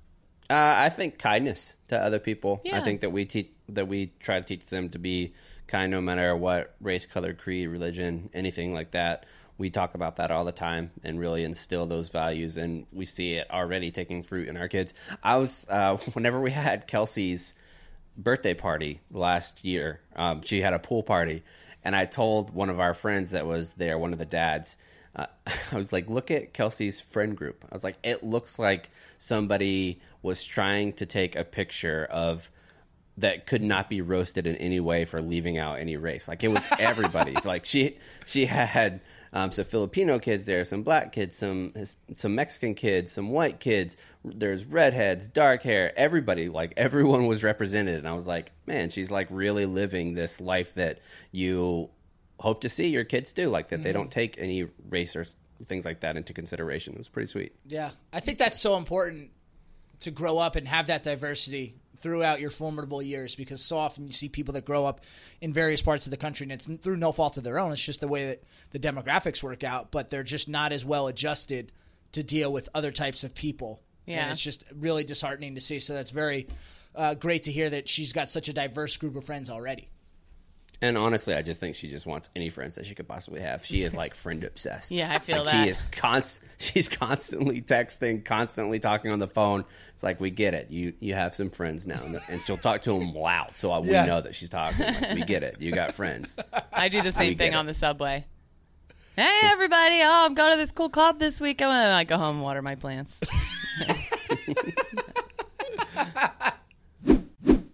Speaker 1: I think kindness to other people.
Speaker 5: Yeah.
Speaker 1: I think that we try to teach them to be kind no matter what race, color, creed, religion, anything like that. We talk about that all the time and really instill those values, and we see it already taking fruit in our kids. I was whenever we had Kelsey's birthday party last year, she had a pool party, and I told one of our friends that was there, one of the dads, I was like, look at Kelsey's friend group. I was like, it looks like somebody was trying to take a picture of that could not be roasted in any way for leaving out any race. Like, it was everybody. Like, she had some Filipino kids there, some black kids, some Mexican kids, some white kids. There's redheads, dark hair, everybody. Like, everyone was represented. And I was like, man, she's like really living this life that you hope to see your kids do, like that they don't take any race or things like that into consideration. It was pretty sweet.
Speaker 4: Yeah, I think that's so important to grow up and have that diversity throughout your formidable years, because so often you see people that grow up in various parts of the country and it's through no fault of their own. It's just the way that the demographics work out, but they're just not as well adjusted to deal with other types of people.
Speaker 5: Yeah.
Speaker 4: And it's just really disheartening to see. So that's very great to hear that she's got such a diverse group of friends already.
Speaker 1: And honestly, I just think she just wants any friends that she could possibly have. She is like friend obsessed.
Speaker 5: Yeah, I feel
Speaker 1: like
Speaker 5: that.
Speaker 1: She is she's constantly texting, constantly talking on the phone. It's like, we get it. You have some friends now. And she'll talk to them loud, so we know that she's talking. Like, we get it. You got friends.
Speaker 5: I do the same thing on the subway. Hey, everybody. Oh, I'm going to this cool club this week. I go home and water my plants.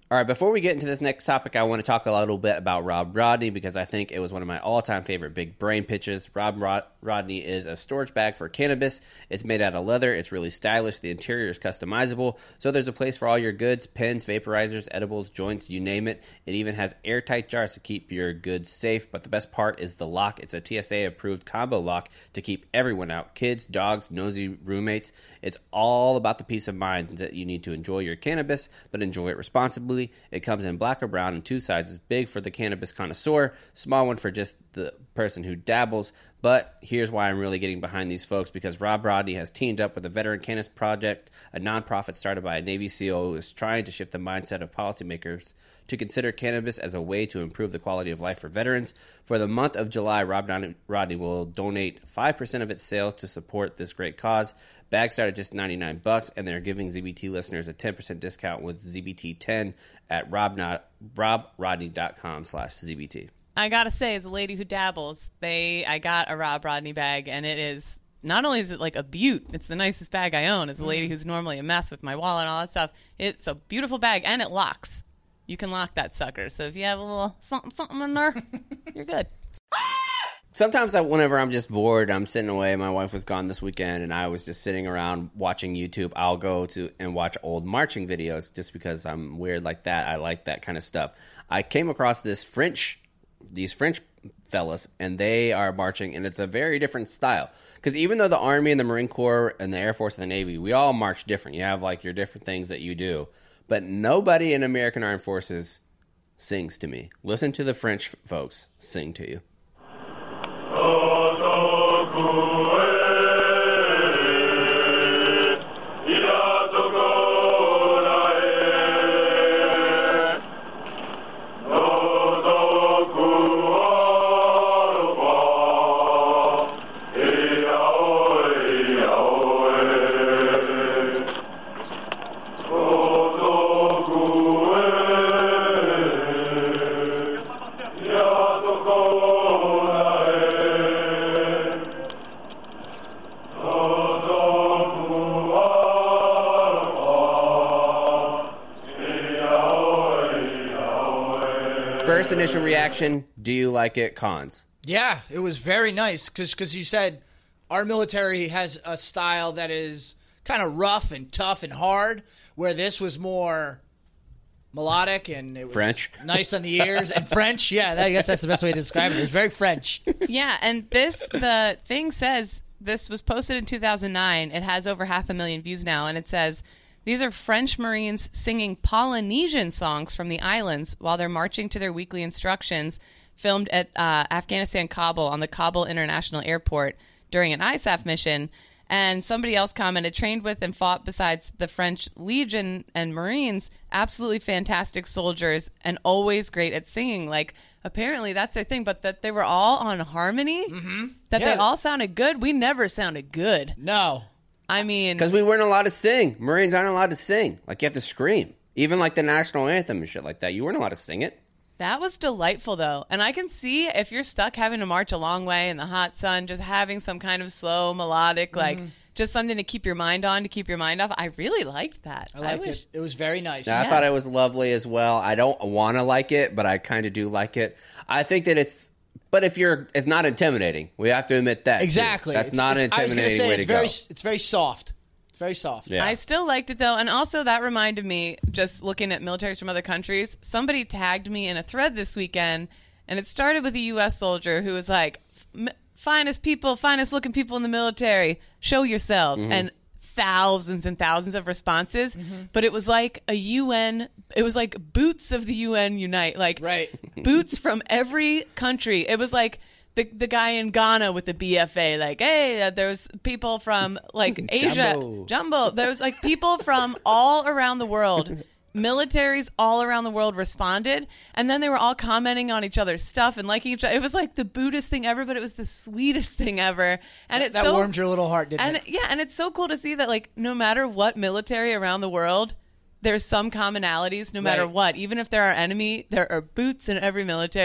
Speaker 1: All right, before we get into this next topic, I want to talk a little bit about Rob Rodney because I think it was one of my all-time favorite big brain pitches. Rob Rodney is a storage bag for cannabis. It's made out of leather. It's really stylish. The interior is customizable. So there's a place for all your goods, pens, vaporizers, edibles, joints, you name it. It even has airtight jars to keep your goods safe. But the best part is the lock. It's a TSA-approved combo lock to keep everyone out. Kids, dogs, nosy roommates. It's all about the peace of mind that you need to enjoy your cannabis, but enjoy it responsibly. It comes in black or brown in 2 sizes, big for the cannabis connoisseur, small one for just the person who dabbles. But here's why I'm really getting behind these folks, because Rob Rodney has teamed up with the Veteran Cannabis Project, a nonprofit started by a Navy SEAL who is trying to shift the mindset of policymakers to consider cannabis as a way to improve the quality of life for veterans. For the month of July, Rob Rodney will donate 5% of its sales to support this great cause. Bags start at just $99, and they're giving ZBT listeners a 10% discount with ZBT10 at robrodney.com/ZBT.
Speaker 5: I gotta say, as a lady who dabbles, I got a Rob Rodney bag, and it is not only is it like a beaut, it's the nicest bag I own. As a lady who's normally a mess with my wallet and all that stuff, it's a beautiful bag, and it locks. You can lock that sucker. So if you have a little something in there, you're good.
Speaker 1: Sometimes whenever I'm just bored, I'm sitting away. My wife was gone this weekend, and I was just sitting around watching YouTube. I'll go to and watch old marching videos just because I'm weird like that. I like that kind of stuff. I came across these French fellas, and they are marching, and it's a very different style. Because even though the Army and the Marine Corps and the Air Force and the Navy, we all march different. You have like your different things that you do. But nobody in American Armed Forces sings to me. Listen to the French folks sing to you. First initial reaction, do you like it? Cons?
Speaker 4: Yeah, it was very nice because you said our military has a style that is kind of rough and tough and hard, where this was more melodic and it was
Speaker 1: French.
Speaker 4: Nice on the ears and French. Yeah, I guess that's the best way to describe it. It was very French.
Speaker 5: Yeah, and the thing says this was posted in 2009. It has over 500,000 views now, and it says, these are French Marines singing Polynesian songs from the islands while they're marching to their weekly instructions, filmed at Afghanistan, Kabul, on the Kabul International Airport during an ISAF mission. And somebody else commented, trained with and fought besides the French Legion and Marines, absolutely fantastic soldiers and always great at singing. Like, apparently that's their thing, but that they were all on harmony, that they all sounded good. We never sounded good.
Speaker 4: No.
Speaker 5: I mean,
Speaker 1: because we weren't allowed to sing. Marines aren't allowed to sing. Like, you have to scream. Even like the national anthem and shit like that. You weren't allowed to sing it.
Speaker 5: that was delightful, though. And I can see if you're stuck having to march a long way in the hot sun, just having some kind of slow, melodic, like, just something to keep your mind on, to keep your mind off. I really liked that.
Speaker 4: I liked it. It was very nice.
Speaker 1: Yeah, I thought it was lovely as well. I don't want to like it, but I kind of do like it. I think that it's... But it's not intimidating. We have to admit that.
Speaker 4: Exactly.
Speaker 1: Too. That's not an intimidating way to go.
Speaker 4: It's very soft. It's very soft.
Speaker 1: Yeah.
Speaker 5: I still liked it, though. And also that reminded me, just looking at militaries from other countries, somebody tagged me in a thread this weekend, and it started with a U.S. soldier who was like, finest looking people in the military, show yourselves. And thousands and thousands of responses, but it was like it was like boots of the UN unite, like boots from every country. It was like the guy in Ghana with the BFA, like, hey, there was people from like Asia, Jumbo. There was like people from all around the world. Militaries all around the world responded, and then they were all commenting on each other's stuff and liking each other. It was like the Buddhist thing ever, but it was the sweetest thing ever. And
Speaker 4: that warmed your little heart, didn't it?
Speaker 5: Yeah, and it's so cool to see that, like, no matter what military around the world, there's some commonalities no matter what. Even if they're our enemy, there are boots in every military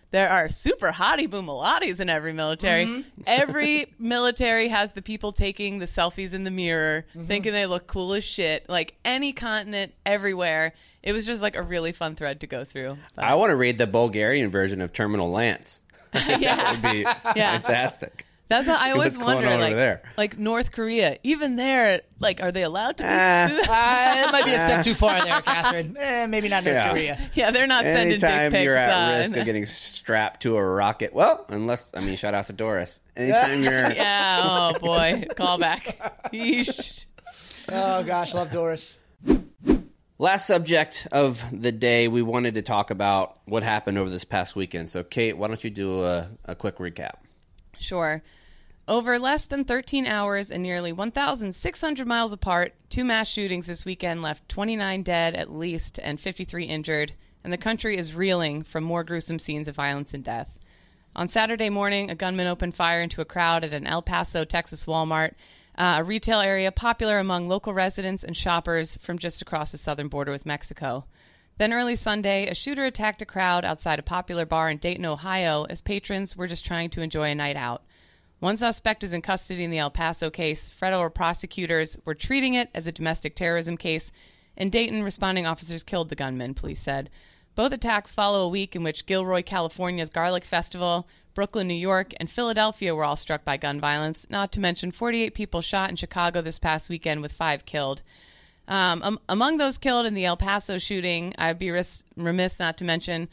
Speaker 5: there are super hottie boomalatis in every military. Mm-hmm. Every military has the people taking the selfies in the mirror, thinking they look cool as shit. Like any continent, everywhere. It was just like a really fun thread to go through. But
Speaker 1: I want to read the Bulgarian version of Terminal Lance. That would be fantastic.
Speaker 5: That's what I always wonder, like North Korea, even there, like, are they allowed to do that?
Speaker 4: It might be a step too far there, Catherine. Maybe not North Korea.
Speaker 5: Yeah, they're not sending dick pics.
Speaker 1: Anytime you're at risk of getting strapped to a rocket, well, unless, shout out to Doris. Anytime you're...
Speaker 5: Yeah, oh boy, call back. Yeesh.
Speaker 4: Oh gosh, love Doris.
Speaker 1: Last subject of the day, we wanted to talk about what happened over this past weekend. So, Kate, why don't you do a quick recap?
Speaker 5: Sure. Over less than 13 hours and nearly 1,600 miles apart, 2 mass shootings this weekend left 29 dead at least and 53 injured, and the country is reeling from more gruesome scenes of violence and death. On Saturday morning, a gunman opened fire into a crowd at an El Paso, Texas Walmart, a retail area popular among local residents and shoppers from just across the southern border with Mexico. Then early Sunday, a shooter attacked a crowd outside a popular bar in Dayton, Ohio, as patrons were just trying to enjoy a night out. One suspect is in custody in the El Paso case. Federal prosecutors were treating it as a domestic terrorism case. In Dayton, responding officers killed the gunman, police said. Both attacks follow a week in which Gilroy, California's Garlic Festival, Brooklyn, New York, and Philadelphia were all struck by gun violence, not to mention 48 people shot in Chicago this past weekend with 5 killed. Among those killed in the El Paso shooting, I'd be remiss not to mention,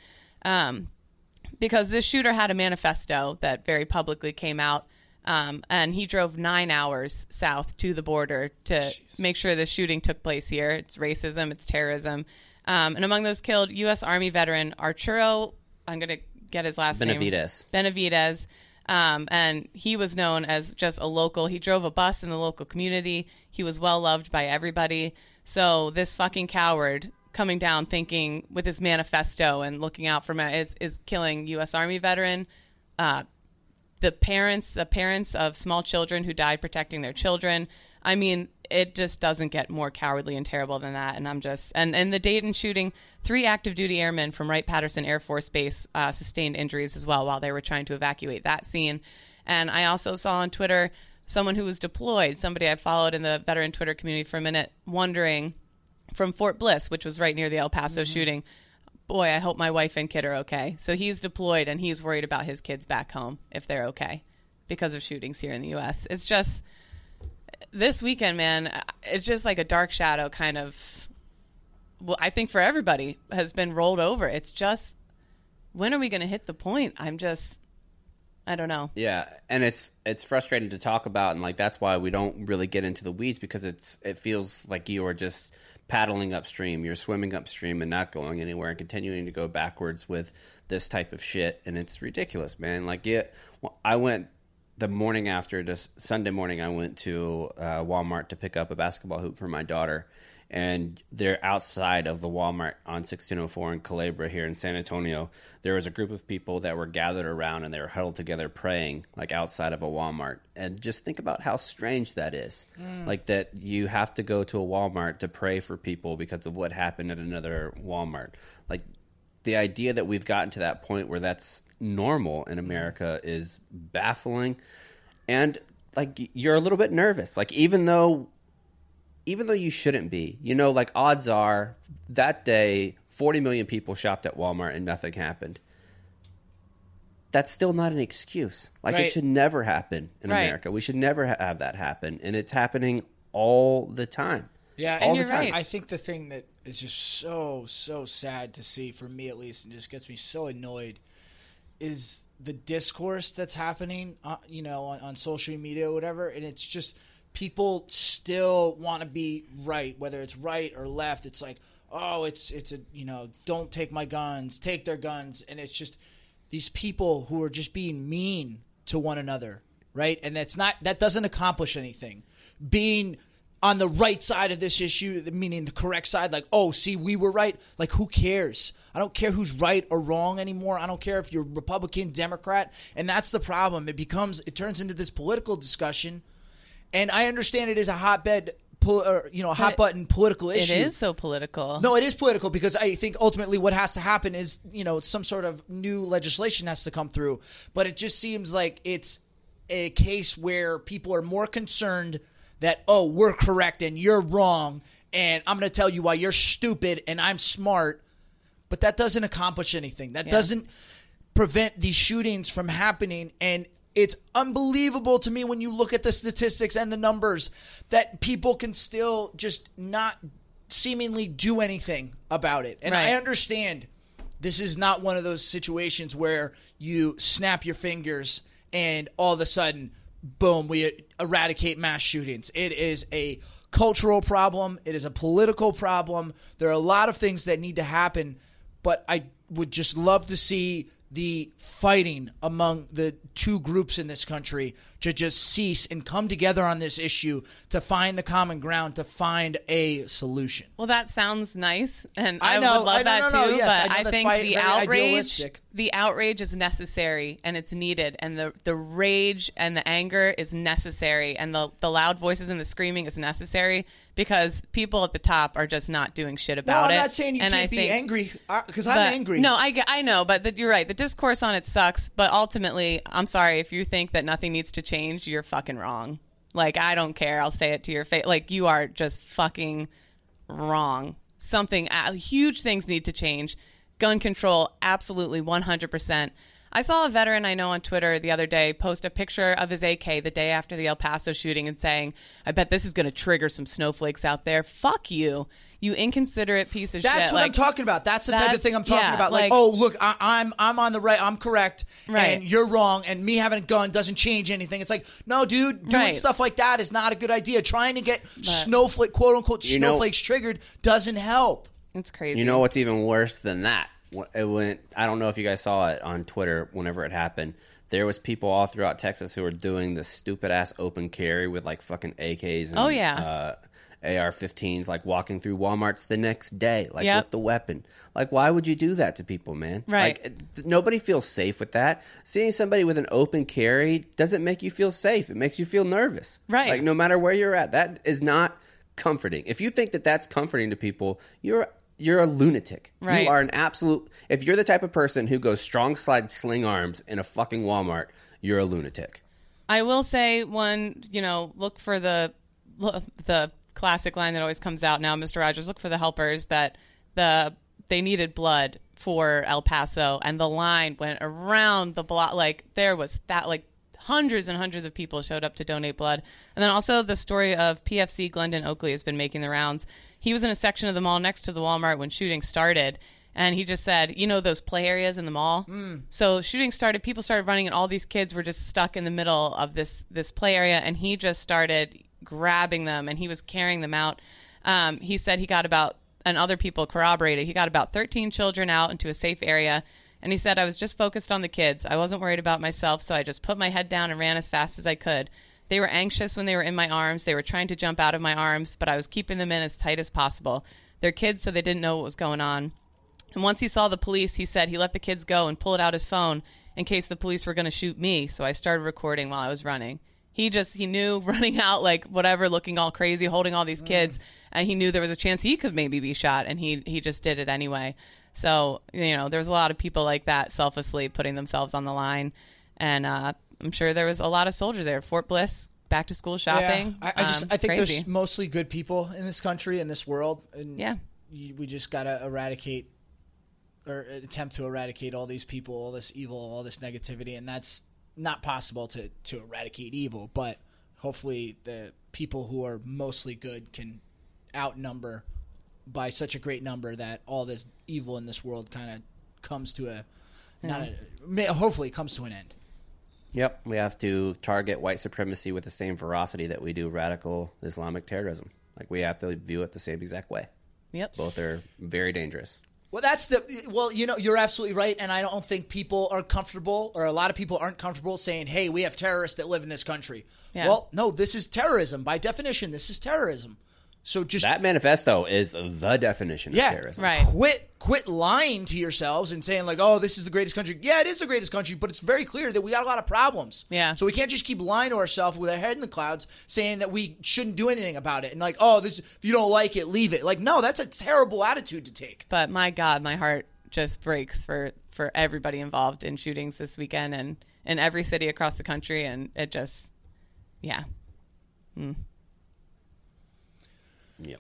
Speaker 5: because this shooter had a manifesto that very publicly came out, and he drove 9 hours south to the border to make sure the shooting took place here. It's racism, it's terrorism. And among those killed, U.S. Army veteran Arturo, I'm going to get his last name. Benavidez. And he was known as just a local. He drove a bus in the local community. He was well loved by everybody. So this fucking coward coming down thinking with his manifesto and looking out for is killing U.S. Army veteran, the parents of small children who died protecting their children. I mean, it just doesn't get more cowardly and terrible than that. And I'm just and the Dayton shooting, 3 active duty airmen from Wright-Patterson Air Force Base sustained injuries as well while they were trying to evacuate that scene. And I also saw on Twitter someone who was deployed, somebody I followed in the veteran Twitter community for a minute, wondering from Fort Bliss, which was right near the El Paso shooting, boy, I hope my wife and kid are okay. So he's deployed and he's worried about his kids back home if they're okay because of shootings here in the U.S. It's just, this weekend, man, it's just like a dark shadow kind of, well, I think for everybody has been rolled over. It's just, when are we going to hit the point? I don't know.
Speaker 1: Yeah, and it's frustrating to talk about, and like that's why we don't really get into the weeds, because it feels like you are just paddling upstream. You're swimming upstream and not going anywhere and continuing to go backwards with this type of shit, and it's ridiculous, man. Like, I went the morning after, just Sunday morning, I went to Walmart to pick up a basketball hoop for my daughter, and they're outside of the Walmart on 1604 in Culebra here in San Antonio. There was a group of people that were gathered around, and they were huddled together praying, like outside of a Walmart. And just think about how strange that is. Like that you have to go to a Walmart to pray for people because of what happened at another Walmart. Like, the idea that we've gotten to that point where that's normal in America is baffling. And like, you're a little bit nervous. Like, even though you shouldn't be, like, odds are that day 40 million people shopped at Walmart and nothing happened. That's still not an excuse. Like, It should never happen in America. We should never have that happen. And it's happening all the time.
Speaker 4: Yeah,
Speaker 5: and you're right.
Speaker 4: I think the thing that is just so sad to see, for me at least, and just gets me so annoyed, is the discourse that's happening, on social media or whatever. And it's just, people still want to be right, whether it's right or left. It's like, oh, it's don't take my guns, take their guns. And it's just these people who are just being mean to one another, right? And that doesn't accomplish anything. Being on the right side of this issue, meaning the correct side, like, oh, see, we were right. Like, who cares? I don't care who's right or wrong anymore. I don't care if you're Republican, Democrat. And that's the problem. It turns into this political discussion. And I understand it is a hotbed hot button political issue.
Speaker 5: It is so political.
Speaker 4: No, it is political because I think ultimately what has to happen is, some sort of new legislation has to come through. But it just seems like it's a case where people are more concerned that, oh, we're correct and you're wrong, and I'm going to tell you why you're stupid and I'm smart. But that doesn't accomplish anything. That doesn't prevent these shootings from happening. And it's unbelievable to me when you look at the statistics and the numbers that people can still just not seemingly do anything about it. And I understand this is not one of those situations where you snap your fingers and all of a sudden, boom, we eradicate mass shootings. It is a cultural problem. It is a political problem. There are a lot of things that need to happen, but I would just love to see the fighting among the two groups in this country to just cease and come together on this issue to find the common ground, to find a solution.
Speaker 5: Well, that sounds nice, and I would love that too. Yes, but I think the outrage is necessary and it's needed, and the rage and the anger is necessary, and the loud voices and the screaming is necessary because people at the top are just not doing shit about it.
Speaker 4: No, I'm not saying you can't be angry because I'm angry.
Speaker 5: No, I know, but you're right. The discourse on it sucks, but ultimately, I'm sorry if you think that nothing needs to change, you're fucking wrong. Like, I don't care. I'll say it to your face. Like, you are just fucking wrong. Huge things need to change. Gun control, absolutely 100%. I saw a veteran I know on Twitter the other day post a picture of his AK the day after the El Paso shooting and saying, I bet this is going to trigger some snowflakes out there. Fuck you. You inconsiderate piece of shit.
Speaker 4: That's what I'm talking about. That's the type of thing I'm talking about. Like, oh, look, I'm on the right. I'm correct. Right. And you're wrong. And me having a gun doesn't change anything. It's like, no, dude, doing stuff like that is not a good idea. Trying to get quote unquote, snowflakes triggered doesn't help.
Speaker 5: It's crazy.
Speaker 1: You know what's even worse than that? I don't know if you guys saw it on Twitter whenever it happened. There was people all throughout Texas who were doing the stupid-ass open carry with, like, fucking AKs and AR-15s, like, walking through Walmarts the next day, like, with the weapon. Like, why would you do that to people, man?
Speaker 5: Right.
Speaker 1: Like, nobody feels safe with that. Seeing somebody with an open carry doesn't make you feel safe. It makes you feel nervous.
Speaker 5: Right.
Speaker 1: Like, no matter where you're at, that is not comforting. If you think that that's comforting to people, you're a lunatic.
Speaker 5: Right.
Speaker 1: You are an absolute... If you're the type of person who goes strong slide sling arms in a fucking Walmart, you're a lunatic.
Speaker 5: I will say look for the classic line that always comes out now, Mr. Rogers, look for the helpers, that they needed blood for El Paso, and the line went around the block. Like, there was that, like, hundreds and hundreds of people showed up to donate blood. And then also the story of PFC Glendon Oakley has been making the rounds. He was in a section of the mall next to the Walmart when shooting started, and he just said, those play areas in the mall? So shooting started, people started running, and all these kids were just stuck in the middle of this play area, and he just started grabbing them, and he was carrying them out. He said he got and other people corroborated, he got about 13 children out into a safe area, and he said, I was just focused on the kids. I wasn't worried about myself, so I just put my head down and ran as fast as I could. They were anxious when they were in my arms. They were trying to jump out of my arms, but I was keeping them in as tight as possible. They're kids, so they didn't know what was going on. And once he saw the police, he said he let the kids go and pulled out his phone in case the police were going to shoot me, so I started recording while I was running. He knew running out, like, whatever, looking all crazy, holding all these kids, and he knew there was a chance he could maybe be shot, and he just did it anyway. So, there's a lot of people like that selflessly putting themselves on the line, and I'm sure there was a lot of soldiers there. Fort Bliss, back to school shopping.
Speaker 4: Yeah. I think there's mostly good people in this country, in this world, and we just got to eradicate or attempt to eradicate all these people, all this evil, all this negativity, and that's not possible to eradicate evil, but hopefully the people who are mostly good can outnumber by such a great number that all this evil in this world kind of comes to hopefully comes to an end.
Speaker 1: Yep, we have to target white supremacy with the same ferocity that we do radical Islamic terrorism. Like, we have to view it the same exact way.
Speaker 5: Yep.
Speaker 1: Both are very dangerous.
Speaker 4: Well, you're absolutely right, and I don't think people are comfortable, or a lot of people aren't comfortable saying, hey, we have terrorists that live in this country. Yeah. Well, no, this is terrorism. By definition, this is terrorism. So just
Speaker 1: that manifesto is the definition of terrorism.
Speaker 5: Right.
Speaker 4: Quit lying to yourselves and saying like, oh, this is the greatest country. Yeah, it is the greatest country, but it's very clear that we got a lot of problems.
Speaker 5: Yeah.
Speaker 4: So we can't just keep lying to ourselves with our head in the clouds saying that we shouldn't do anything about it. And like, oh, this, if you don't like it, leave it. Like, no, that's a terrible attitude to take.
Speaker 5: But my God, my heart just breaks for everybody involved in shootings this weekend and in every city across the country. And it just, yeah.
Speaker 1: Yep.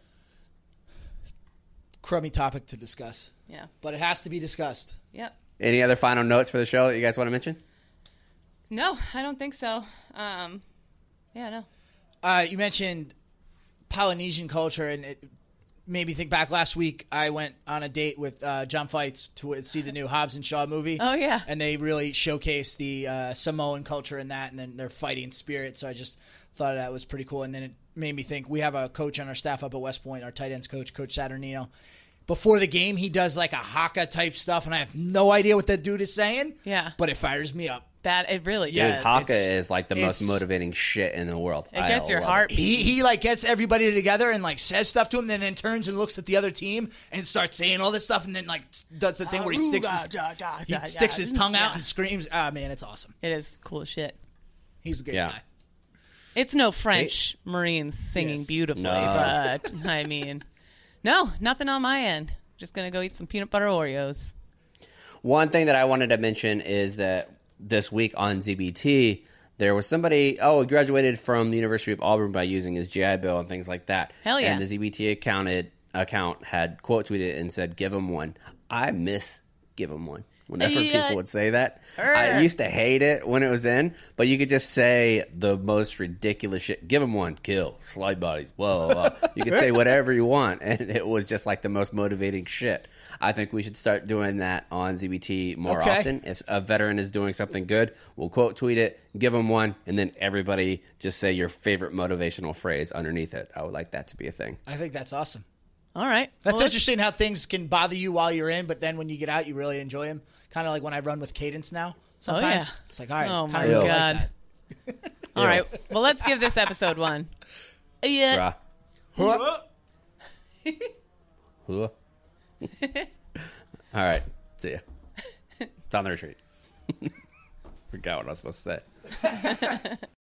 Speaker 4: Crummy topic to discuss.
Speaker 5: Yeah.
Speaker 4: But it has to be discussed.
Speaker 5: Yep.
Speaker 1: Any other final notes for the show that you guys want to mention?
Speaker 5: No, I don't think so. Yeah, no.
Speaker 4: You mentioned Polynesian culture, and it made me think back. Last week, I went on a date with John Fights to see the new Hobbs and Shaw movie.
Speaker 5: Oh, yeah.
Speaker 4: And they really showcased the Samoan culture in that, and then their fighting spirit. So I just thought that was pretty cool. And then it made me think, we have a coach on our staff up at West Point, our tight ends coach, Coach Saturnino. Before the game, he does like a haka type stuff, and I have no idea what that dude is saying.
Speaker 5: Yeah.
Speaker 4: But it fires me up.
Speaker 5: It really
Speaker 1: Dude,
Speaker 5: does.
Speaker 1: haka is like the most motivating shit in the world.
Speaker 5: It gets your
Speaker 1: love
Speaker 5: heart.
Speaker 1: it.
Speaker 4: He like gets everybody together and like says stuff to him, then turns and looks at the other team and starts saying all this stuff, and then like does the thing where he sticks his tongue out and screams. Ah, man, it's awesome.
Speaker 5: It is cool as shit.
Speaker 4: He's a good guy.
Speaker 5: It's no French Marines singing beautifully, but I mean, no, nothing on my end. Just gonna go eat some peanut butter Oreos.
Speaker 1: One thing that I wanted to mention is that this week on ZBT, there was somebody, he graduated from the University of Auburn by using his GI Bill and things like that.
Speaker 5: Hell yeah.
Speaker 1: And the ZBT account had quote tweeted and said, "Give him one." I miss "give him one." Whenever people would say that, I used to hate it when it was in, but you could just say the most ridiculous shit. Give him one, kill, slide bodies, blah, blah, blah. You could say whatever you want, and it was just like the most motivating shit. I think we should start doing that on ZBT more often. If a veteran is doing something good, we'll quote tweet it, give them one, and then everybody just say your favorite motivational phrase underneath it. I would like that to be a thing.
Speaker 4: I think that's awesome.
Speaker 5: All right.
Speaker 4: That's interesting how things can bother you while you're in, but then when you get out, you really enjoy them. Kind of like when I run with Cadence now. Sometimes it's like, all right.
Speaker 5: Oh, my God. Like all right. Well, let's give this episode one. Yeah.
Speaker 1: All right. See ya. It's on the retreat. Forgot what I was supposed to say.